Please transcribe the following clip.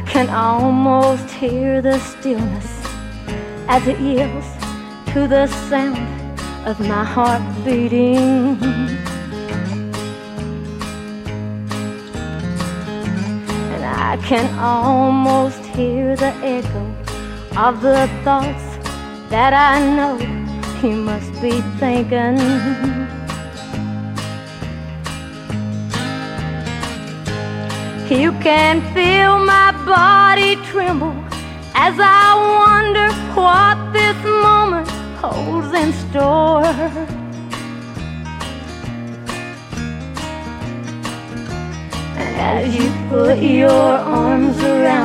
can almost hear the stillness as it yields to the sound of my heart beating. And I can almost hear the echo of the thoughts that I know he must be thinking. You can feel my body tremble as I wonder what this moment holds in store. And as you put your arms around